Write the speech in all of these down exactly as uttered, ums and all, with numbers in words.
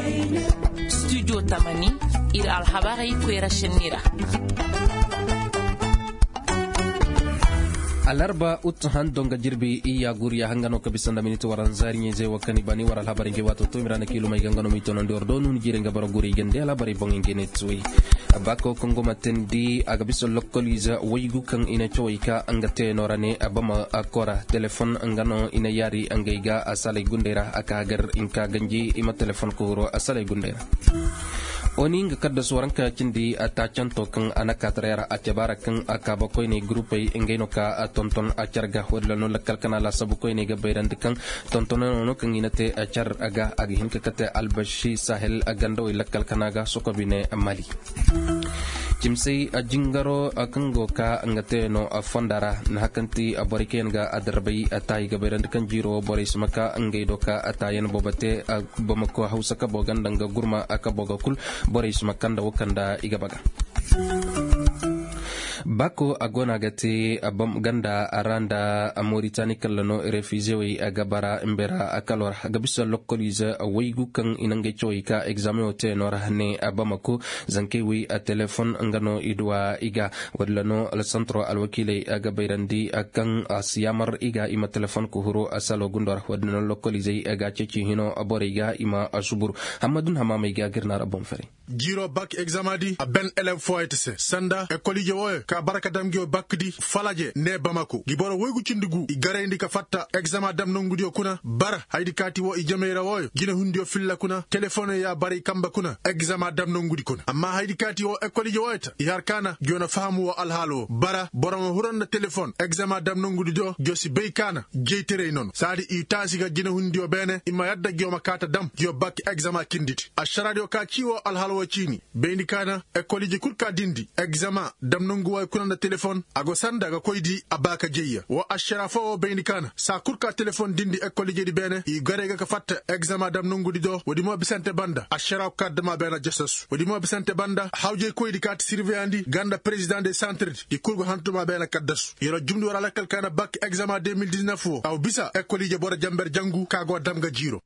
Studio Tamani ir alhabari kwera shenira. alarba uthan donga jirbi iya guriya hangano kabisanda minito waran zari nyeze wakani bani waral habari nge wato to mirana kilo mai gangano mito non dordo nun jire ngabaro guri gende alabari bongi ngene tsui abako kongo matendi agabiso lokoliza waygu kan ina choika angate norane abama akora telefon angano ina yari angaiga asale gundera akagar inka ganji ima telefon kuro asale gundera oni nga kadda soranka cindi atacan tokan anaka trera atibara kan akaba koy ne groupe ngeno ka tonton acarga wadla no lakal kana la sabu koy ne ga bayrand kan tonton no kan inate acar aga agi hin kate albashi sahel agando lakal kana ga sokobine mali jimsey ajingaro akango ka angate no afondara na hakanti aboriken ga adarbai atay ga bayrand kan jiro boris maka angay doka atayen bobate bamako hausa ka bogandanga gurma akaboga kul boris makanda wakanda igabaga bako agona gati abam ganda aranda Mauritania kallano refugee wi agabara imbera akalor gabisa lokoliza waygu kan inange choika examen ote norahne abamako zanke wi a telefon ngano idwa iga wadlano al centro al wakile agabayrandi akan asiyamar iga ima telefon ko huro asalo gundor wadlano lokoliza aga chechi hino aboriga ima asubur hamadun hamama iga girnar abom fere jiro bak examadi a ben élève foytese sanda e kolije woy ka baraka damgio bakdi falaje ne bamako giboro woygu cindigu i garendi ka fatta examen dam nongudio kuna bara haydi kati wo i jameera woy gina hundio filla kuna telephone ya bari kamba kuna examen dam nongudi kuna amma haydi kati wo e kolije woyta i harkana jona fahamu wo alhalo bara borom huronda telephone examen dam nongudi do josi beykana jeytere non sadi i tasiga gina hundio bene imma yadda gioma kata dam gio bak examen kinditi a sharadio ka ciwo alhalo wacini beyni kana e kolije kulka dindi examen dam nongu way kunanda telephone ago sanda ga koydi abaka jeya wo ashrafo beyni kana sa kurka telephone dindi e kolije di bene i garega ka fatta examen dam nongudi do wodi mo bisante banda ashraf kadda ma bena jesus wodi mo bisante banda hawje koydi kat surveillandi ganda president des centres i kurgo hantuma bena kaddasu yero jumdu wala kal kana bak examen deux mille dix-neuf aw bisa e kolije bora jamber jangu kago damga jiro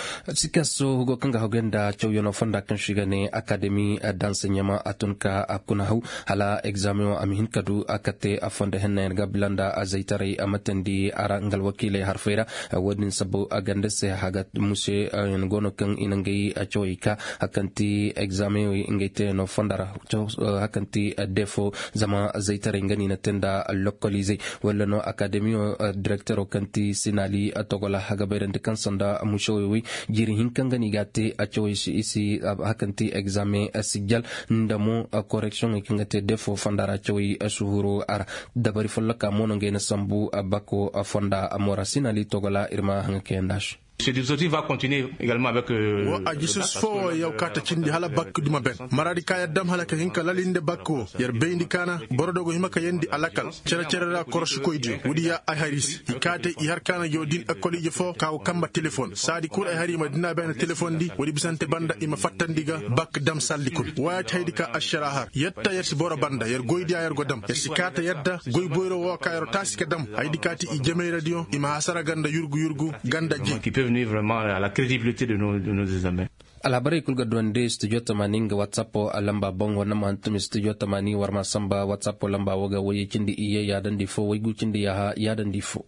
sikaso hugo kanga hogenda chawyono fonda kan shigane academy d'enseignement atunka akunahu hala examen amihin kadu akate afonda henna gablanda azaitari amatandi arangal wakile harfera wadin sabu aganda se hagat muse ngono kan inangai achoika akanti examen ingete no fondara akanti defo zama azaitari ngani natenda localize wala no academy director kanti sinali atogola hagaberende kan sanda musho jiri hinkangani gate achoishi isi hakanti examen asigal ndamo correction ikangate defo fandara choi asuhuru ara dabari follaka mononge na sambu abako fonda amora sinali togola irma hankendash. Ce dispositif va continuer également avec euh, wo ajisus fo yaw kata cindi hala bakku dima ben maradi kaya dam hala ka hinka lalinde bakko yer beyndi kana borodogo himaka yendi alakal cere cere la korsu koydi wudi ya ay haris ikate i harkana jodin akoli fo kaw kamba telephone sadi kur ay harima dina ben telephone di wodi bisante banda ima fattandiga bak dam sallikul wayat haydi ka asharahar yetta yer boro banda yer goydi yer godam yer sikata yedda goy boyro wo kayro tasika dam haydi kati i jeme radio ima hasara ganda yurgu yurgu ganda ji vraiment à la crédibilité de nos, de nos examens. Alhabari kulga duande studio tamani nga WhatsApp lamba bongo na mantum studio tamani warma samba WhatsApp lamba woga woye chindi iye yadan difo waygu chindi yaha yadan difo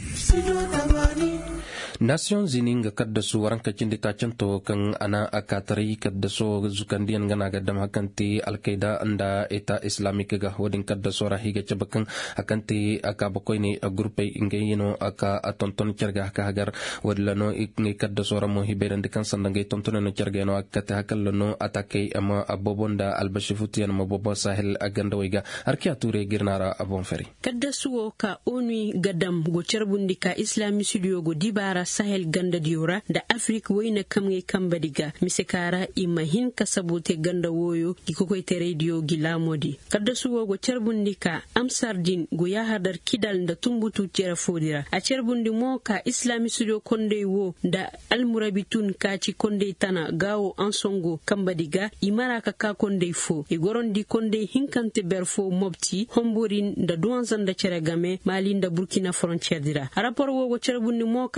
Nations Unies nga kadda su waranka cindi tacanto kan ana akatari kadda so zukandian ngana gadam hakanti al-Qaeda anda eta Islamic ga wadin kadda so rahiga cabakan hakanti aka bokoyni grupe ingayino aka atonton cerga aka hagar wadlano ikngi kadda so ramo hiberan dikan sandangay tonton no cerga no akate hakalno atake ama abobonda albashifutian mabobo sahel aganda wiga arkiature girnara abon feri kadda suwo ka oni gadam go cerbundika Islami studio go dibara Sahel ganda diora da Afrique wayna kamnge kambadiga misekara imahin kasabote ganda woyo gikokoyte radio gilamodi kadda suwo go cerbundika amsardin go yahadar kidal nda tumbutu cera fodira a cerbundi mo ka Islami studio konde wo da almurabitun kaci konde tana gawo ansongo kambadiga imara ka ka konde fo e gorondi konde hinkante berfo mobti homborin da duanzan da cera game mali nda Burkina frontière dira rapport wo go cerbundi mo ka mali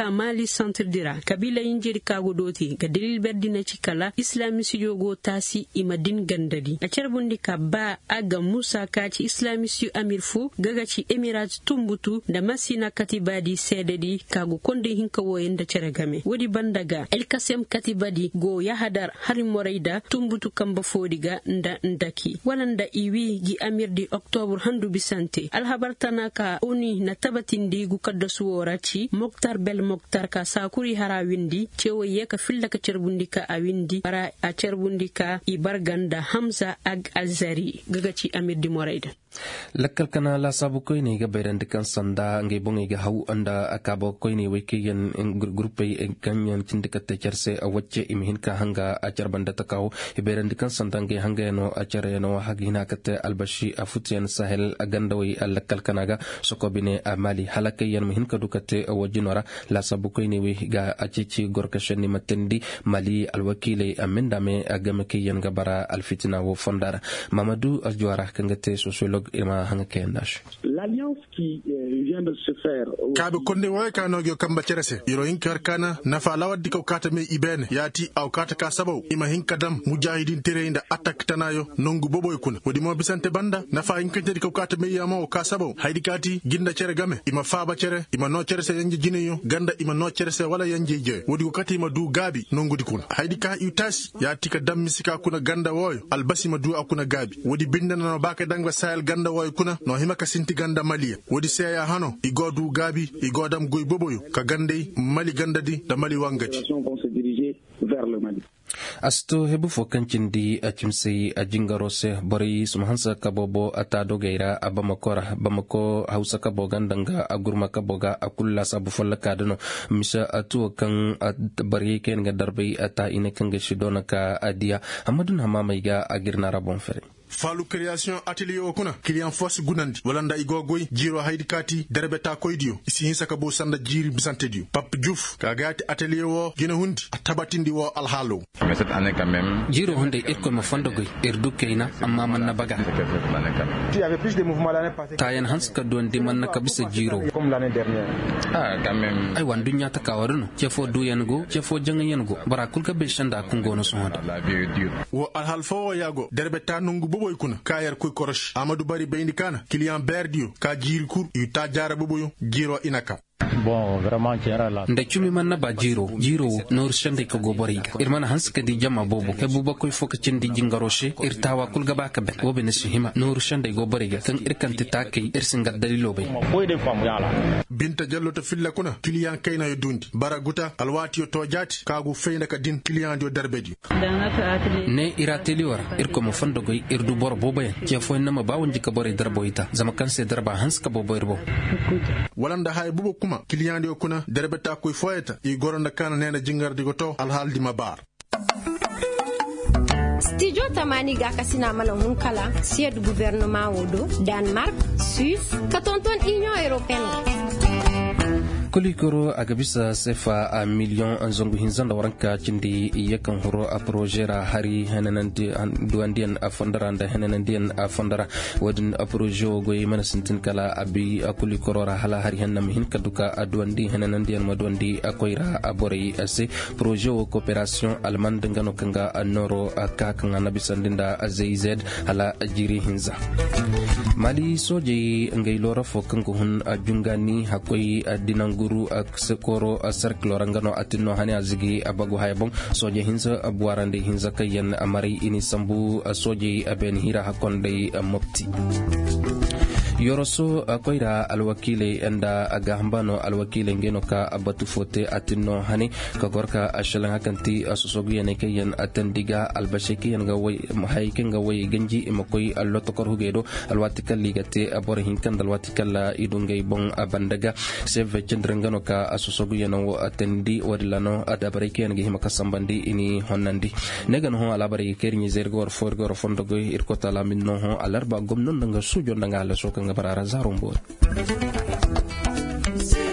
mali centre dira kabila injeri kago doti ga dalil berdina cikala islami studio go tasi imadin gandadi a cerbundi ka ba aga musa kaci islami studio amir fu gaga ci emirat tumbutu da masina katibadi sededi kago konde hinka woyen da ceregame wodi bandaga el kasem katibadi go yahadar harim moraida tumbutu kamba fodiga nda ndaki walanda iwi gi amir di octobre handu bisante alhabartana ka uni na tabatindi gu kadda suworaci moktar bel moktar ka sakuri hara windi cewa yeka filla ka cerbundi ka a windi para a cerbundi ka ibarganda hamza ag azari gagaci amir di moraida lakkal kana la sabu koy ne ga bayran de kan sanda ngay bongi ga haw anda akabo koy ne weke yan groupe e ganyan tindikate cerse a wacce imhin ka hanga a carbanda takaw e bayran de kan sanda ngay hanga no a cere no hagina kate albashi a futien sahel a gandawi lakkal kana ga soko bine a mali halaka yan mihin ka dukate a wajinora la sabu koy ne we ga a cici gorka shenni matendi mali alwakile amendame a gamake yan ga bara alfitina wo fondara mamadou ajwara kangate sociologue l'alliance qui euh, vient de se faire kabe konde way ka no gyo kamba cerese iro hinkar kana nafa lawaddi ko kata me ibene yati aw kata ka sabaw ima hinkadam mujahidin tereinda attack tanayo nongu boboy kuna wodi mo bisante banda nafa hinkante ko kata me yama o ka sabaw haydi kati ginda cere game ima faaba cere ima no cerese yanje jineyo ganda ima no cerese wala yanje je wodi ko kati ima du gabi nongu di kuna haydi ka utasi yati ka dam misika kuna ganda woyo albasi ma du akuna gabi wodi bindana no baka dangwa sahel ganda woy kuna no himaka sinti ganda maliya wodi seya hano igodu gabi igodam goy boboyo ka gande mali gandadi da mali wangati asto hebu fokancin di a cimsai a jingarose bari su hansa kabobo a tado gaira a bamakora bamako hausa kabo gandanga a gurma kaboga a kulla sabu falla kadano misa a tuwa kan a bari ken ga darbai a ta ina kan ga shidona ka adiya hamadun hamamai ga a girna rabon fere falu création atelier o kuna client force gunandi walanda igogoy jiro haydi kati derbeta koydiyo isi hinsa ka bo sanda jiri bisante diyo pap diouf ka gati atelier wo gina hundi tabatindi wo alhalo mais cette année quand même jiro honde e ko ma fondogoy erdu keina amma man na baga il y avait plus de mouvements l'année passée tayen hanska don di man na kabisa jiro comme l'année dernière ah quand même ay wan dunya ta kawaruno cefo du yango cefo janga yango bara kulka be shanda kungono so hoda la vie est dure wo alhalfo yago derbeta nungu boy kuna kayar koy korosh amadou bari bayni kana client berdio ka jiri kur yu ta jara boboyo jiro inaka bon vraiment kera la nda chumi man na ba jiro jiro nor shande ko goboriga irmana hanska di jama bobo ke buba koy foka cindi jingaroshe irtawa kul gaba ka ben wobe ne shihima nor shande goboriga kan irkanti take irsinga dalilo bay boy de fam yala binta jallo to filla kuna client kayna yo dundi baraguta alwati yo to jati kagu feyna ka din client yo darbedi ne irateli wara irko mo fondogoy irdu bor bobo je fo nama bawon jika bore darboyta zama kanse darba hanska bobo irbo walanda hay bubo kuma client yo kuna derbeta koy foyeta i goronda kana nena jingardi goto alhaldi mabar studio tamani ga kasina mala hun kala sied gouvernement wodo Denmark Suisse katonton Union Européenne kolikoro aga bisa sefa a million an zongu hinzanda waranka cindi yakan horo a projera hari hananandi duandian a fondara da hananandian a fondara wadin a projo goyi mana sintin kala abi a kolikoro ra hala hari hanam hin kaduka a duandi hananandian madwandi a koira a borei ase projo coopération allemande ngano kanga a noro a kakan na bisandinda a Z hala jiri hinza mali soje ngai lora fo kanko hun a jungani hakoi a dinangu guru ak sekoro a cercle rangano atinno hani azigi abagu haybon soje hinza abwarande hinza kayen amari ini sambu soje aben hira hakonde mopti yoroso akoira alwakile enda agahambano alwakile ngeno ka abatu fote atinno hani ka gorka ashalan hakanti asusogu yene kayen atendiga albasheki yanga way mahayken ga way ganji imakoi allotokor hugedo alwatikal ligate abore hinkan dalwatikal idungay bon abandaga seve cendrengano ka asusogu yeno atendi wadlano adabareke yanga himaka sambandi ini honnandi negan ho alabari kernyi zergor forgor fondogo irkota laminno ho alarba gomnon nga sujo nga la soka nga barara zarumbor.